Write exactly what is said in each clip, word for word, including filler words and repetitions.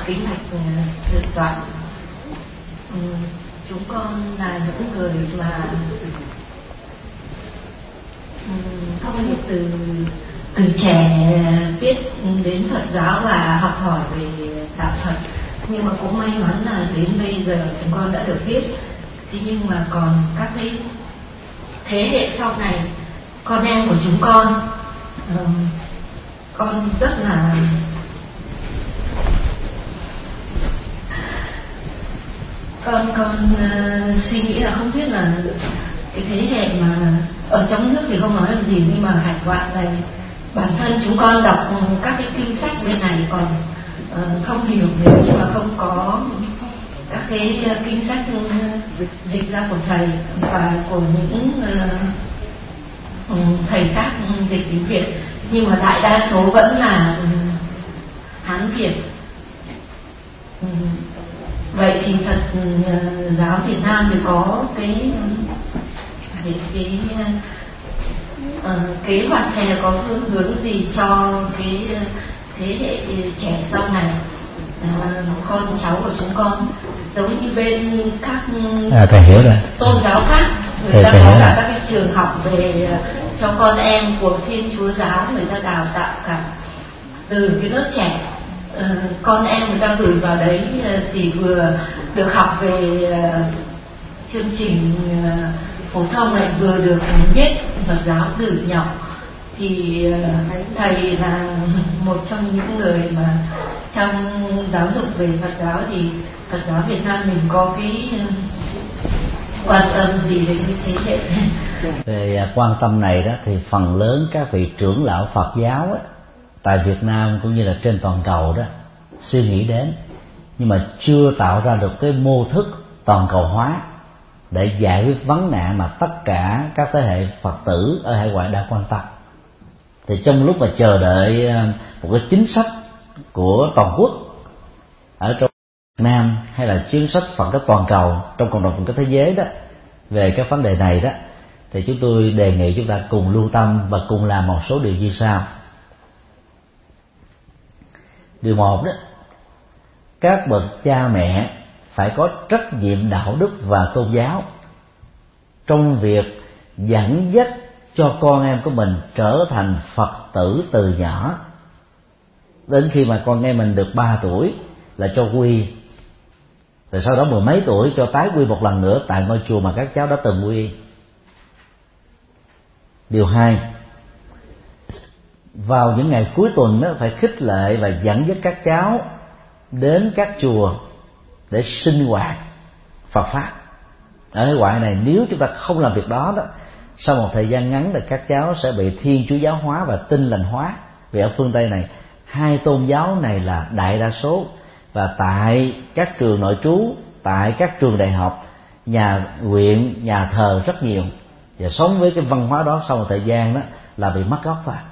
kính bạch thượng tọa. Ừ, chúng con là những người mà ừ, không được từ từ trẻ biết đến Phật giáo và học hỏi về đạo Phật, nhưng mà cũng may mắn là đến bây giờ chúng con đã được biết. Thế nhưng mà còn các cái thế hệ sau này, con em của chúng con, uh, con rất là con con uh, suy nghĩ là không biết là cái thế hệ mà ở trong nước thì không nói làm gì, nhưng mà hải ngoại này bản thân chúng con đọc các cái kinh sách bên này còn uh, không hiểu nhiều, nhưng mà không có các cái uh, kinh sách uh, dịch ra của thầy và của những uh, thầy khác dịch tiếng Việt, nhưng mà đại đa số vẫn là uh, Hán Việt. Uh, vậy thì Phật uh, giáo Việt Nam thì có cái cái, cái uh, kế hoạch hay là có phương hướng gì cho cái uh, thế hệ trẻ sau này, uh, con cháu của chúng con, giống như bên các à, thầy hiểu rồi. tôn giáo khác, người ta có cả các cái trường học về uh, cho con em của Thiên Chúa giáo, người ta đào tạo cả từ cái lớp trẻ. Uh, con em người ta gửi vào đấy uh, thì vừa được học về uh, chương trình uh, phổ thông này, vừa được biết Phật giáo từ nhỏ. Thì uh, thầy là một trong những người mà trong giáo dục về Phật giáo thì Phật giáo Việt Nam mình có cái uh, quan tâm gì đến cái thế hệ về quan tâm này đó, thì phần lớn các vị trưởng lão Phật giáo ấy, tại Việt Nam cũng như là trên toàn cầu đó suy nghĩ đến, nhưng mà chưa tạo ra được cái mô thức toàn cầu hóa để giải quyết vấn nạn mà tất cả các thế hệ Phật tử ở hải ngoại đang quan tâm. Thì trong lúc mà chờ đợi một cái chính sách của toàn quốc ở trong Việt Nam hay là chính sách Phật giáo toàn cầu trong cộng đồng Phật giáo thế giới đó về các vấn đề này đó, thì chúng tôi đề nghị chúng ta cùng lưu tâm và cùng làm một số điều như sau. Điều một đó, các bậc cha mẹ phải có trách nhiệm đạo đức và tôn giáo trong việc dẫn dắt cho con em của mình trở thành Phật tử từ nhỏ, đến khi mà con em mình được ba tuổi là cho quy, rồi sau đó mười mấy tuổi cho tái quy một lần nữa tại ngôi chùa mà các cháu đã từng quy. Điều hai, vào những ngày cuối tuần đó, phải khích lệ và dẫn dắt các cháu đến các chùa để sinh hoạt Phật pháp. Ở hải ngoại này nếu chúng ta không làm việc đó đó, sau một thời gian ngắn là các cháu sẽ bị Thiên Chúa giáo hóa và Tin lành hóa. Vì ở phương Tây này hai tôn giáo này là đại đa số, và tại các trường nội trú, tại các trường đại học, nhà nguyện, nhà thờ rất nhiều, và sống với cái văn hóa đó sau một thời gian đó là bị mất gốc rồi.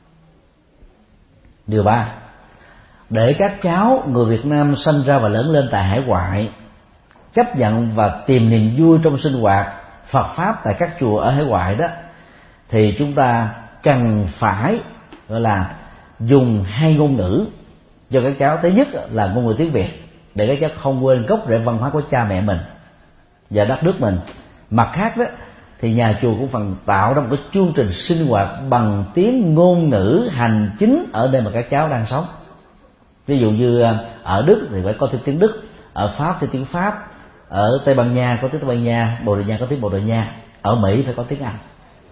Điều ba, để các cháu người Việt Nam sinh ra và lớn lên tại hải ngoại chấp nhận và tìm niềm vui trong sinh hoạt Phật pháp tại các chùa ở hải ngoại đó, thì chúng ta cần phải gọi là dùng hai ngôn ngữ cho các cháu. Thứ nhất là ngôn ngữ tiếng Việt để các cháu không quên gốc rễ văn hóa của cha mẹ mình và đất nước mình. Mặt khác đó thì nhà chùa cũng phần tạo ra một cái chương trình sinh hoạt bằng tiếng ngôn ngữ hành chính ở nơi mà các cháu đang sống. Ví dụ như ở Đức thì phải có thêm tiếng Đức, ở Pháp thì tiếng Pháp, ở Tây Ban Nha có tiếng Tây Ban Nha, Bồ Đào Nha có tiếng Bồ Đào Nha, ở Mỹ phải có tiếng Anh.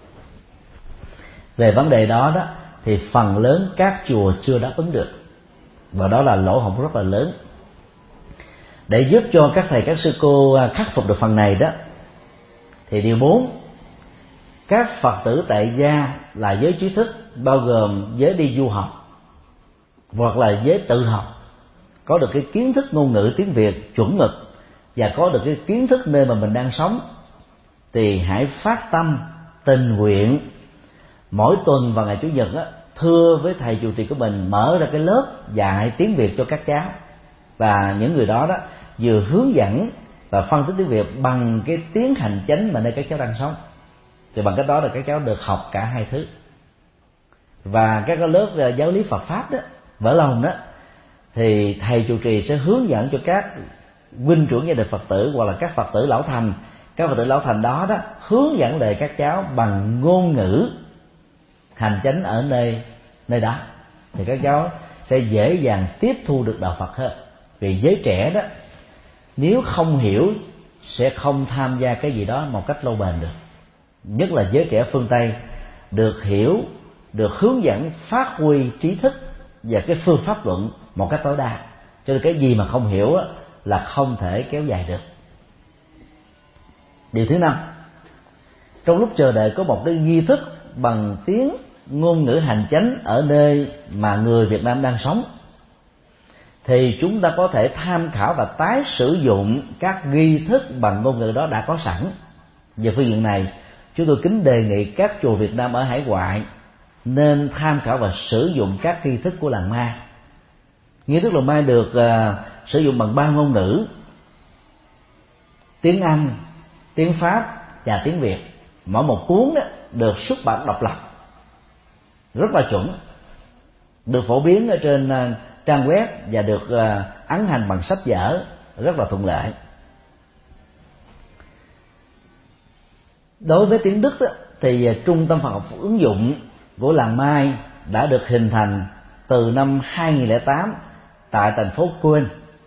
Về vấn đề đó đó thì phần lớn các chùa chưa đáp ứng được, và đó là lỗ hổng rất là lớn. Để giúp cho các thầy các sư cô khắc phục được phần này đó, thì điều bốn, các Phật tử tại gia là giới trí thức, bao gồm giới đi du học hoặc là giới tự học, có được cái kiến thức ngôn ngữ tiếng Việt chuẩn mực và có được cái kiến thức nơi mà mình đang sống, thì hãy phát tâm tình nguyện mỗi tuần vào ngày Chủ nhật á, thưa với thầy trụ trì của mình mở ra cái lớp dạy tiếng Việt cho các cháu, và những người đó đó vừa hướng dẫn và phân tích tiếng Việt bằng cái tiếng hành chánh mà nơi các cháu đang sống. Thì bằng cách đó là các cháu được học cả hai thứ. Và các cái lớp giáo lý Phật pháp đó, vỡ lòng đó, thì thầy trụ trì sẽ hướng dẫn cho các huynh trưởng gia đình Phật tử hoặc là các Phật tử lão thành, các Phật tử lão thành đó đó hướng dẫn lại các cháu bằng ngôn ngữ hành chánh ở nơi nơi đó, thì các cháu sẽ dễ dàng tiếp thu được đạo Phật hơn. Vì giới trẻ đó nếu không hiểu sẽ không tham gia cái gì đó một cách lâu bền được, nhất là giới trẻ phương Tây được hiểu, được hướng dẫn phát huy trí thức và cái phương pháp luận một cách tối đa, cho nên cái gì mà không hiểu là không thể kéo dài được. Điều thứ năm, trong lúc chờ đợi có một cái nghi thức bằng tiếng ngôn ngữ hành chánh ở nơi mà người Việt Nam đang sống, thì chúng ta có thể tham khảo và tái sử dụng các nghi thức bằng ngôn ngữ đó đã có sẵn. Về phương diện này, chúng tôi kính đề nghị các chùa Việt Nam ở hải ngoại nên tham khảo và sử dụng các nghi thức của làng Ma. Nghi thức làng Ma được uh, sử dụng bằng ba ngôn ngữ: tiếng Anh, tiếng Pháp và tiếng Việt. Mỗi một cuốn đó được xuất bản độc lập, rất là chuẩn, được phổ biến ở trên uh, trang web và được uh, ấn hành bằng sách vở rất là thuận lợi. Đối với tiếng Đức đó, thì uh, trung tâm Phật học ứng dụng của làng Mai đã được hình thành từ năm hai nghìn lẻ tám tại thành phố Köln.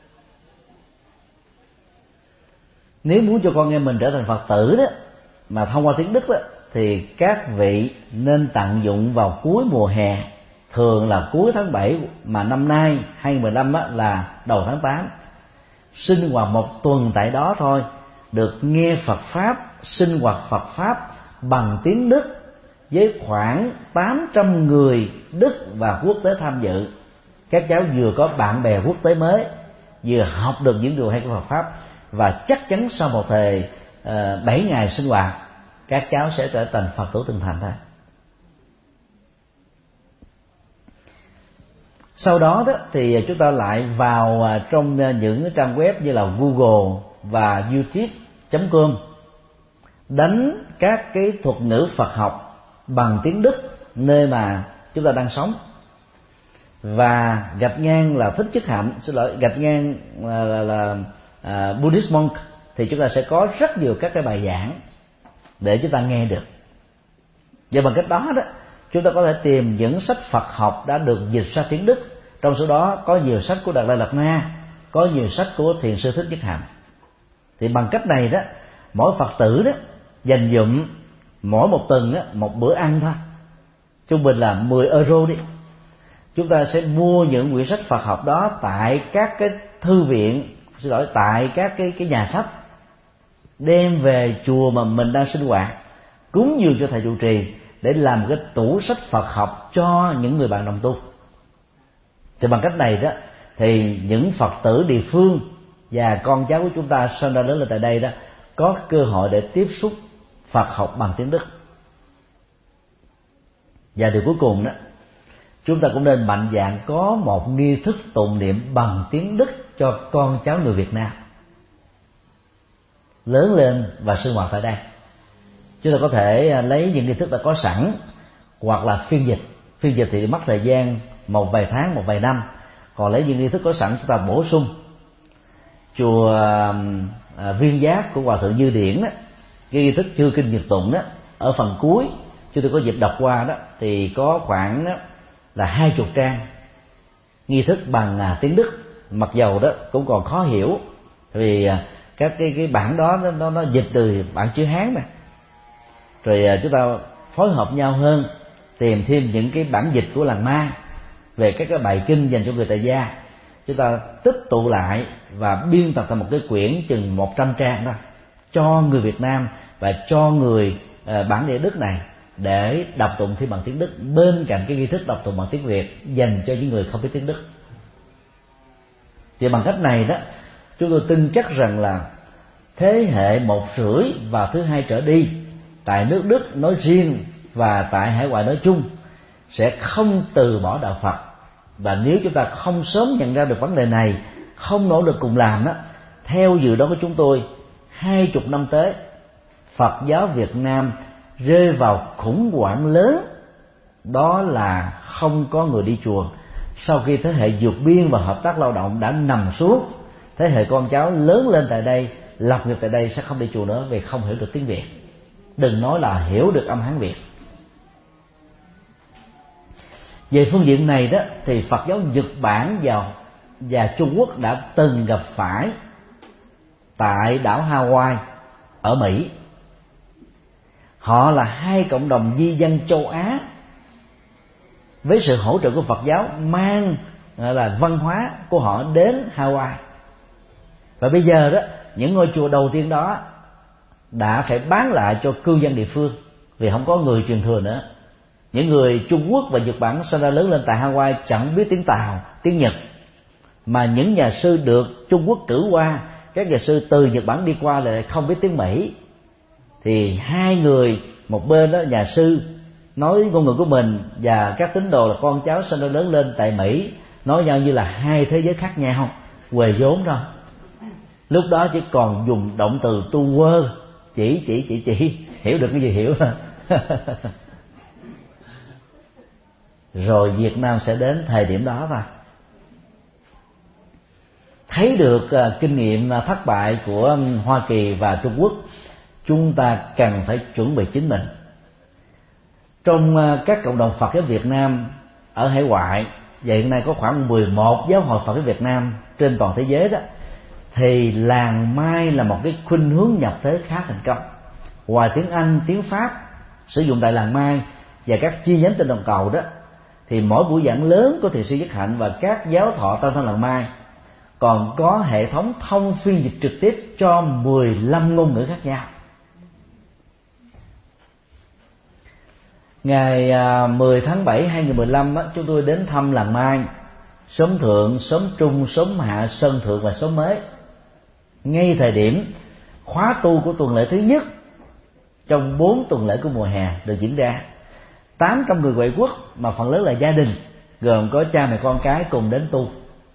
Nếu muốn cho con em mình trở thành Phật tử đó mà thông qua tiếng Đức đó, thì các vị nên tận dụng vào cuối mùa hè, thường là cuối tháng bảy, mà năm nay hai nghìn mười lăm á, là đầu tháng tám. Sinh hoạt một tuần tại đó thôi, được nghe Phật Pháp, sinh hoạt Phật Pháp bằng tiếng Đức với khoảng tám trăm người Đức và quốc tế tham dự. Các cháu vừa có bạn bè quốc tế mới, vừa học được những điều hay của Phật Pháp, và chắc chắn sau một thời uh, bảy ngày sinh hoạt, các cháu sẽ trở thành Phật tử từng thành thôi. Sau đó, đó thì chúng ta lại vào trong những trang web như là Google và YouTube chấm com, đánh các cái thuật ngữ Phật học bằng tiếng Đức nơi mà chúng ta đang sống, và gạch ngang là Thích Chức Hạnh, xin lỗi, gạch ngang là, là, là uh, Buddhist Monk, thì chúng ta sẽ có rất nhiều các cái bài giảng để chúng ta nghe được. Và bằng cách đó đó, chúng ta có thể tìm những sách Phật học đã được dịch ra tiếng Đức. Trong số đó có nhiều sách của Đạt Lai Lạt Ma, có nhiều sách của Thiền sư Thích Nhất Hạnh. Thì bằng cách này đó, mỗi Phật tử đó dành dụm mỗi một tuần đó, một bữa ăn thôi, trung bình là mười euro đi, chúng ta sẽ mua những quyển sách Phật học đó tại các cái thư viện, xin lỗi, tại các cái cái nhà sách, đem về chùa mà mình đang sinh hoạt, cúng dường cho thầy trụ trì để làm một cái tủ sách Phật học cho những người bạn đồng tu. Thì bằng cách này đó, thì những Phật tử địa phương và con cháu của chúng ta sinh ra lớn lên tại đây đó có cơ hội để tiếp xúc Phật học bằng tiếng Đức. Và điều cuối cùng đó, chúng ta cũng nên mạnh dạn có một nghi thức tụng niệm bằng tiếng Đức cho con cháu người Việt Nam lớn lên và sinh hoạt tại đây. Chúng ta có thể lấy những nghi thức đã có sẵn hoặc là phiên dịch. Phiên dịch thì mất thời gian một vài tháng, một vài năm. Còn lấy những nghi thức có sẵn chúng ta bổ sung. Chùa à, Viên Giác của Hòa Thượng Như Điển đó, cái nghi thức chư kinh Nhật tụng đó, ở phần cuối chúng tôi có dịp đọc qua đó, thì có khoảng đó, là hai chục trang nghi thức bằng à, tiếng Đức. Mặc dầu đó cũng còn khó hiểu, vì à, các cái cái bản đó nó, nó, nó dịch từ bản chữ Hán mà. Rồi à, chúng ta phối hợp nhau hơn, tìm thêm những cái bản dịch của làng Ma về các cái bài kinh dành cho người tại gia, chúng ta tích tụ lại và biên tập thành một cái quyển chừng một trăm trang đó cho người Việt Nam và cho người uh, bản địa Đức này để đọc tụng thêm bằng tiếng Đức, bên cạnh cái nghi thức đọc tụng bằng tiếng Việt dành cho những người không biết tiếng Đức. Thì bằng cách này đó, chúng tôi tin chắc rằng là thế hệ một rưỡi và thứ hai trở đi tại nước Đức nói riêng và tại hải ngoại nói chung sẽ không từ bỏ đạo Phật. Và nếu chúng ta không sớm nhận ra được vấn đề này, không nỗ lực cùng làm đó, theo dự đoán của chúng tôi, hai chục năm tới Phật giáo Việt Nam rơi vào khủng hoảng lớn, đó là không có người đi chùa, sau khi thế hệ vượt biên và hợp tác lao động đã nằm xuống, thế hệ con cháu lớn lên tại đây, lập nghiệp tại đây sẽ không đi chùa nữa vì không hiểu được tiếng Việt, đừng nói là hiểu được âm Hán Việt. Về phương diện này đó thì Phật giáo Nhật Bản và, và Trung Quốc đã từng gặp phải tại đảo Hawaii ở Mỹ. Họ là hai cộng đồng di dân châu Á với sự hỗ trợ của Phật giáo mang gọi là văn hóa của họ đến Hawaii. Và bây giờ đó, những ngôi chùa đầu tiên đó đã phải bán lại cho cư dân địa phương vì không có người truyền thừa nữa. Những người Trung Quốc và Nhật Bản sinh ra lớn lên tại Hawaii chẳng biết tiếng Tàu, tiếng Nhật, mà những nhà sư được Trung Quốc cử qua, các nhà sư từ Nhật Bản đi qua lại không biết tiếng Mỹ. Thì hai người, một bên đó nhà sư nói ngôn ngữ của mình và các tín đồ là con cháu sinh ra lớn lên tại Mỹ nói nhau như là hai thế giới khác nhau, huề vốn thôi. Lúc đó chỉ còn dùng động từ tu quơ, chỉ chỉ chỉ chỉ hiểu được cái gì hiểu. Rồi Việt Nam sẽ đến thời điểm đó thôi. Thấy được uh, kinh nghiệm uh, thất bại của um, Hoa Kỳ và Trung Quốc, chúng ta cần phải chuẩn bị chính mình. Trong uh, các cộng đồng Phật giáo Việt Nam ở hải ngoại, và hiện nay có khoảng mười một giáo hội Phật giáo Việt Nam trên toàn thế giới đó, thì làng Mai là một cái khuynh hướng nhập thế khá thành công. Ngoài tiếng Anh, tiếng Pháp sử dụng tại làng Mai và các chi nhánh trên toàn cầu đó, thì mỗi buổi giảng lớn của Thiền sư Nhất Hạnh và các giáo thọ Tam Thân làng Mai còn có hệ thống thông phiên dịch trực tiếp cho mười lăm ngôn ngữ khác nhau. Ngày mười tháng bảy hai nghìn mười lăm á, chúng tôi đến thăm làng Mai, xóm Thượng, xóm Trung, xóm Hạ, Sơn Thượng và xóm Mới. Ngay thời điểm khóa tu của tuần lễ thứ nhất trong bốn tuần lễ của mùa hè được diễn ra, tám trăm người ngoại quốc mà phần lớn là gia đình, gồm có cha mẹ con cái cùng đến tu.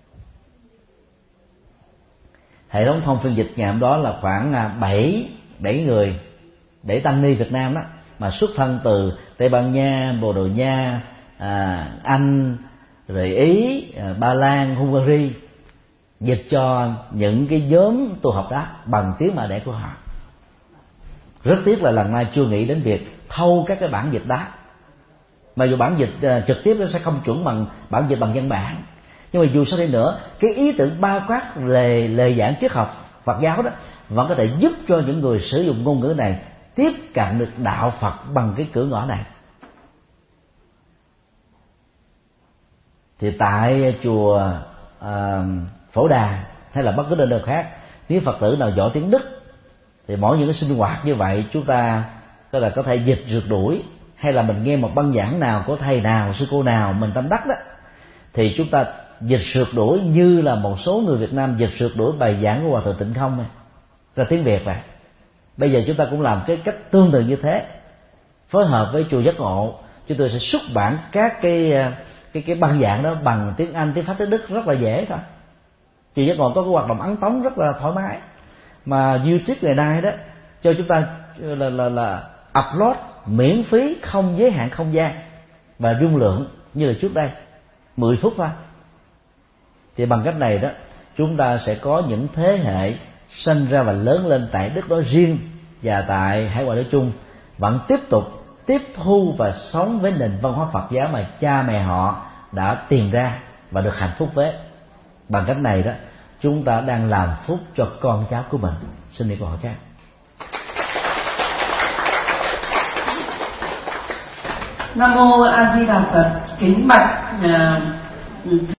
Hệ thống thông phiên dịch ngày hôm đó là khoảng bảy bảy người, bảy tăng ni Việt Nam đó, mà xuất thân từ Tây Ban Nha, Bồ Đào Nha, à, Anh, rồi Ý, à, Ba Lan, Hungary, dịch cho những cái nhóm tu học đó bằng tiếng mẹ đẻ của họ. Rất tiếc là lần này chưa nghĩ đến việc thâu các cái bản dịch đó. Mà dù bản dịch uh, trực tiếp nó sẽ không chuẩn bằng bản dịch bằng văn bản, nhưng mà dù sao đi nữa, cái ý tưởng bao quát lời lời giảng triết học Phật giáo đó vẫn có thể giúp cho những người sử dụng ngôn ngữ này tiếp cận được đạo Phật bằng cái cửa ngõ này. Thì tại chùa uh, Phổ Đà hay là bất cứ nơi nào khác, nếu Phật tử nào giỏi tiếng Đức thì mỗi những cái sinh hoạt như vậy chúng ta có là có thể dịch rượt đuổi, hay là mình nghe một băng giảng nào của thầy nào, sư cô nào mình tâm đắc đó, thì chúng ta dịch rượt đuổi như là một số người Việt Nam dịch rượt đuổi bài giảng của Hòa Thượng Tịnh Không này, ra tiếng Việt vậy. Bây giờ chúng ta cũng làm cái cách tương tự như thế, phối hợp với chùa Giác Ngộ, chúng tôi sẽ xuất bản các cái cái cái băng giảng đó bằng tiếng Anh, tiếng Pháp, tiếng Đức rất là dễ thôi. Chùa Giác Ngộ có cái hoạt động ấn tống rất là thoải mái, mà YouTube ngày nay đó cho chúng ta là là là upload miễn phí, không giới hạn không gian và dung lượng như là trước đây, mười phút thôi. Thì bằng cách này đó chúng ta sẽ có những thế hệ sinh ra và lớn lên tại đất đó riêng và tại hải ngoại nói chung vẫn tiếp tục tiếp thu và sống với nền văn hóa Phật giáo mà cha mẹ họ đã tìm ra và được hạnh phúc với. Bằng cách này đó chúng ta đang làm phúc cho con cháu của mình. Xin đi câu hỏi khác. Nam mô A Di Đà Phật. Kính bạch uh,